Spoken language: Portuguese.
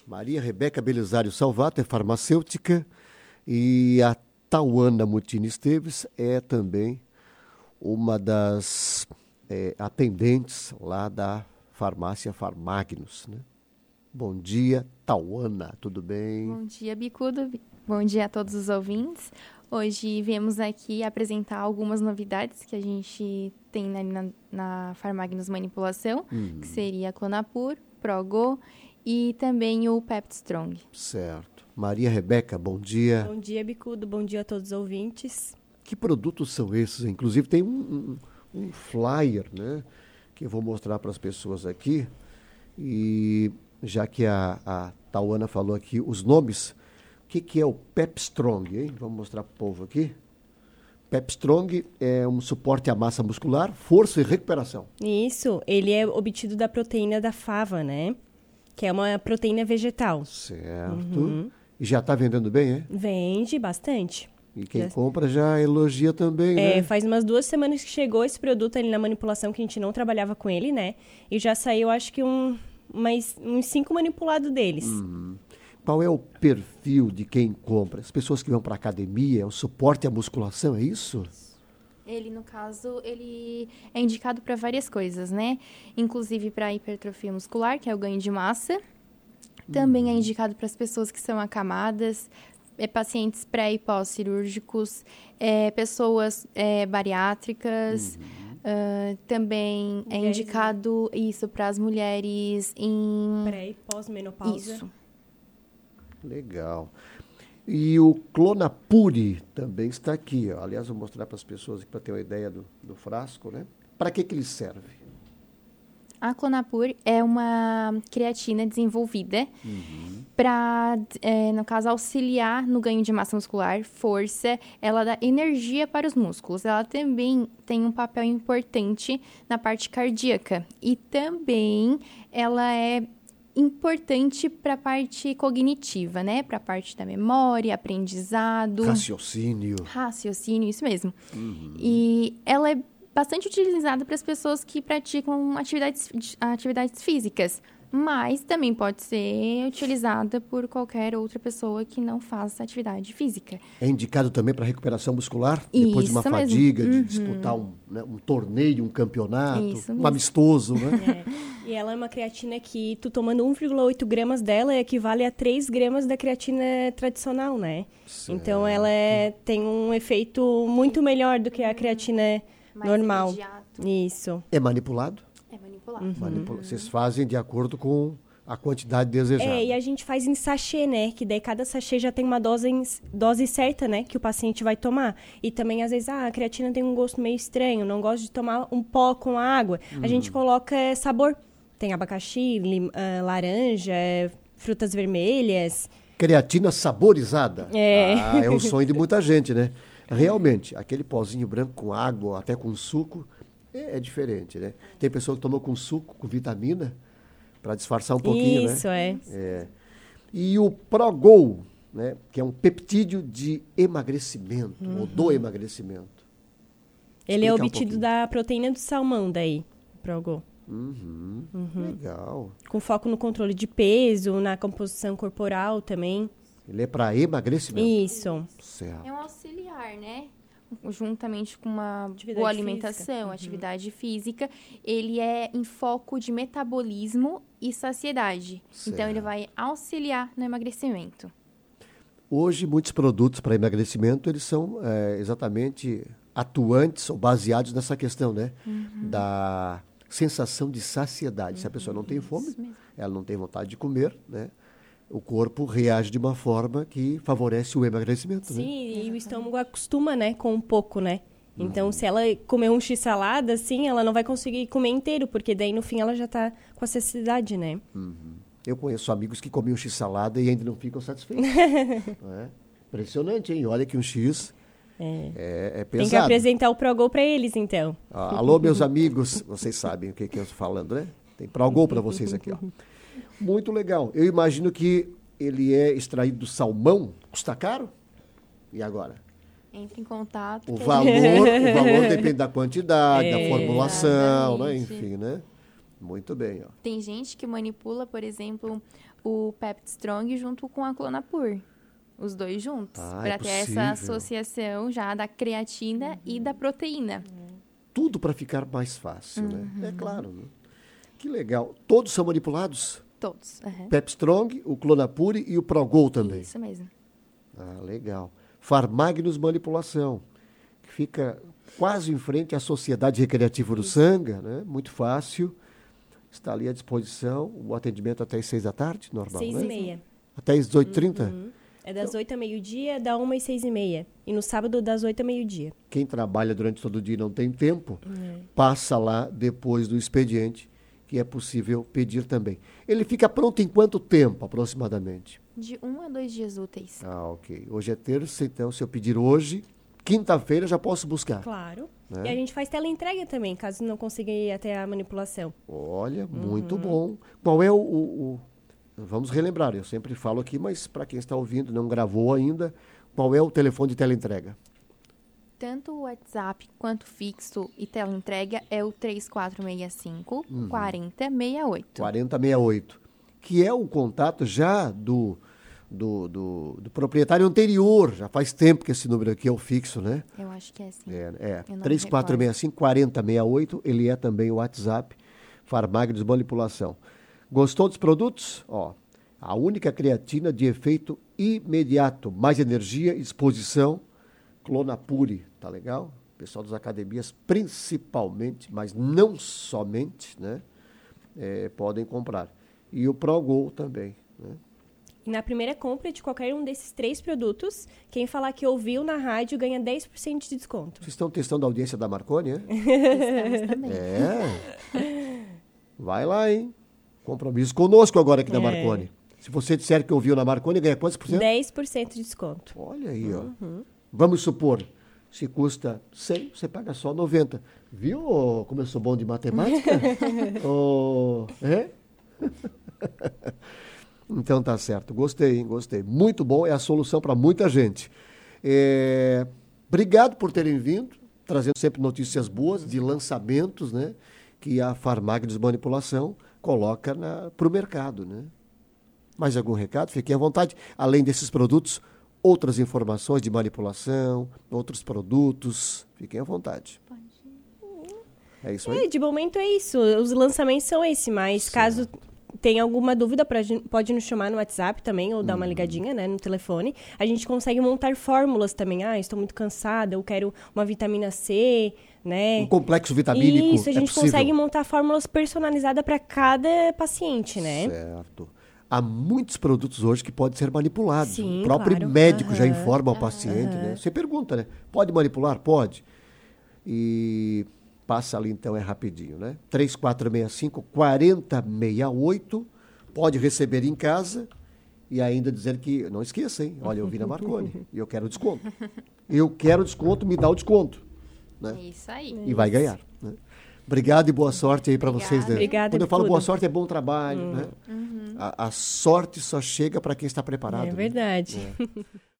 Maria Rebeca Belisário Salvato é farmacêutica e a Tauana Mutini Esteves é também uma das atendentes lá da farmácia Farmagnos, né? Bom dia, Tauana, tudo bem? Bom dia, Bicudo. Bom dia a todos os ouvintes. Hoje viemos aqui apresentar algumas novidades que a gente tem na Farmagnos Manipulação, que seria a Clonapur, Progo e também o Peptistrong. Certo. Maria Rebeca, bom dia. Bom dia, Bicudo. Bom dia a todos os ouvintes. Que produtos são esses? Inclusive tem um flyer, né, que eu vou mostrar para as pessoas aqui. E já que a Tauana falou aqui os nomes, o que é o Peptistrong, hein? Vamos mostrar para o povo aqui. Peptistrong é um suporte à massa muscular, força e recuperação. Isso, ele é obtido da proteína da fava, né? Que é uma proteína vegetal. Certo. E já está vendendo bem, é? Vende bastante. E quem compra já elogia também, né? Faz umas 2 semanas que chegou esse produto ali na manipulação, que a gente não trabalhava com ele, né? E já saiu, acho que uns 5 manipulados deles. Qual é o perfil de quem compra? As pessoas que vão para a academia, é o suporte à musculação, é isso? Ele, no caso, ele é indicado para várias coisas, né? Inclusive para hipertrofia muscular, que é o ganho de massa. Também é indicado para as pessoas que são acamadas, pacientes pré e pós-cirúrgicos, pessoas bariátricas. Também é indicado isso para as mulheres em... Pré e pós-menopausa. Isso. Legal. E o Clonapure também está aqui. Ó. Aliás, vou mostrar para as pessoas para ter uma ideia do frasco, né? Para que ele serve? A Clonapur é uma creatina desenvolvida para, no caso, auxiliar no ganho de massa muscular, força, ela dá energia para os músculos. Ela também tem um papel importante na parte cardíaca. E também ela é importante para a parte cognitiva, né? Para a parte da memória, aprendizado. Raciocínio, isso mesmo. E ela é bastante utilizada para as pessoas que praticam atividades físicas, mas também pode ser utilizada por qualquer outra pessoa que não faça atividade física. É indicado também para recuperação muscular? Depois de uma fadiga, de disputar um torneio, um campeonato, amistoso, né? E ela é uma creatina que, tu tomando 1,8 gramas dela, equivale a 3 gramas da creatina tradicional, né? Certo. Então, ela tem um efeito muito melhor do que a creatina mais normal. Imediato. Isso. É manipulado? É manipulado. Vocês fazem de acordo com a quantidade desejada. E a gente faz em sachê, né? Que daí cada sachê já tem uma dose certa, né? Que o paciente vai tomar. E também, às vezes, a creatina tem um gosto meio estranho, não gosto de tomar um pó com água. A gente coloca sabor. Tem abacaxi, laranja, frutas vermelhas. Creatina saborizada. É o sonho de muita gente, né? Realmente, aquele pozinho branco com água, até com suco, é diferente, né? Tem pessoa que tomou com suco, com vitamina, para disfarçar um pouquinho, Isso, né? E o Progol, né? Que é um peptídeo de emagrecimento, ou do emagrecimento. Ele é obtido da proteína do salmão, daí, o Progol. Legal. Com foco no controle de peso, na composição corporal também. Ele é para emagrecimento? Isso. Certo. É um auxiliar, né? Juntamente com uma Atividade boa alimentação, atividade física, ele é em foco de metabolismo e saciedade. Certo. Então, ele vai auxiliar no emagrecimento. Hoje, muitos produtos para emagrecimento, eles são exatamente atuantes ou baseados nessa questão, né? Da sensação de saciedade. Se a pessoa não tem fome, ela não tem vontade de comer, né? O corpo reage de uma forma que favorece o emagrecimento, né? Sim, e o estômago acostuma, né, com um pouco, né? Então, se ela comer um x-salada, assim, ela não vai conseguir comer inteiro, porque daí, no fim, ela já tá com a saciedade, né? Eu conheço amigos que comiam x-salada e ainda não ficam satisfeitos. Não é? Impressionante, hein? Olha que um x é pesado. Tem que apresentar o Progol para eles, então. Alô, meus amigos, vocês sabem o que eu estou falando, né? Tem Progol para vocês aqui, ó. Muito legal. Eu imagino que ele é extraído do salmão. Custa caro? E agora? Entre em contato. O valor depende da quantidade, da formulação, né? Enfim, né? Muito bem, ó. Tem gente que manipula, por exemplo, o Pepti Strong junto com a Clonapur. Os dois juntos. Para ter essa associação já da creatina e da proteína. Tudo para ficar mais fácil, né? É claro, né? Que legal. Todos são manipulados? Todos. Pepti Strong, o Clonapure e o Progol também. Isso mesmo. Ah, legal. Farmagnus Manipulação, que fica quase em frente à Sociedade Recreativa do Sanga, né? Muito fácil. Está ali à disposição. O atendimento até às 6 da tarde, normal, 6h30. Até às 18h30? É das 8 ao meio-dia, da 1 às 6h30. E no sábado, das 8 ao meio-dia. Quem trabalha durante todo o dia e não tem tempo, passa lá depois do expediente, que é possível pedir também. Ele fica pronto em quanto tempo, aproximadamente? De 1 a 2 dias úteis. Ah, ok. Hoje é terça, então se eu pedir hoje, quinta-feira já posso buscar. Claro. Né? E a gente faz teleentrega também, caso não consiga ir até a manipulação. Olha, muito bom. Qual é Vamos relembrar, eu sempre falo aqui, mas para quem está ouvindo, não gravou ainda, qual é o telefone de teleentrega? Tanto o WhatsApp quanto fixo e teleentrega é o 3465-4068. 4068, que é o contato já do proprietário anterior. Já faz tempo que esse número aqui é o fixo, né? Eu acho que é sim. 3465-4068, ele é também o WhatsApp, Farmagnus Manipulação. Gostou dos produtos? Ó, a única creatina de efeito imediato, mais energia e disposição, Clonapure, tá legal? O pessoal das academias principalmente, mas não somente, né? Podem comprar. E o Progol também, né? E na primeira compra de qualquer um desses 3 produtos, quem falar que ouviu na rádio ganha 10% de desconto. Vocês estão testando a audiência da Marconi, é? Estamos também. Vai lá, hein? Compromisso conosco agora aqui na Marconi. Se você disser que ouviu na Marconi, ganha quantos por cento? 10% de desconto. Olha aí, ó. Vamos supor, se custa 100, você paga só 90. Viu como eu sou bom de matemática? Então tá certo. Gostei, hein? Gostei. Muito bom, é a solução para muita gente. Obrigado por terem vindo, trazendo sempre notícias boas de lançamentos, né? Que a Farmagnus Manipulação coloca para o mercado, né? Mais algum recado? Fiquem à vontade. Além desses produtos, outras informações de manipulação, outros produtos, fiquem à vontade. É isso aí? De momento é isso. Os lançamentos são esses, mas caso tenha alguma dúvida, pode nos chamar no WhatsApp também, ou dar uma ligadinha, né, no telefone. A gente consegue montar fórmulas também. Estou muito cansada, eu quero uma vitamina C, né? Um complexo vitamínico. Isso, a gente consegue montar fórmulas personalizadas para cada paciente, né? Certo. Há muitos produtos hoje que podem ser manipulados. Sim, o próprio claro. médico já informa ao paciente, né? Você pergunta, né? Pode manipular? Pode. E passa ali, então, é rapidinho, né? 3465-4068. Pode receber em casa e ainda dizer que... Não esqueça, hein? Olha, eu vi na Marconi e eu quero desconto. Eu quero desconto, me dá o desconto. Né? É isso aí. E vai ganhar. Né? Obrigado e boa sorte aí para vocês. Né? Obrigada. Quando eu falo boa sorte, é bom trabalho. Né? A sorte só chega para quem está preparado. É verdade. Né?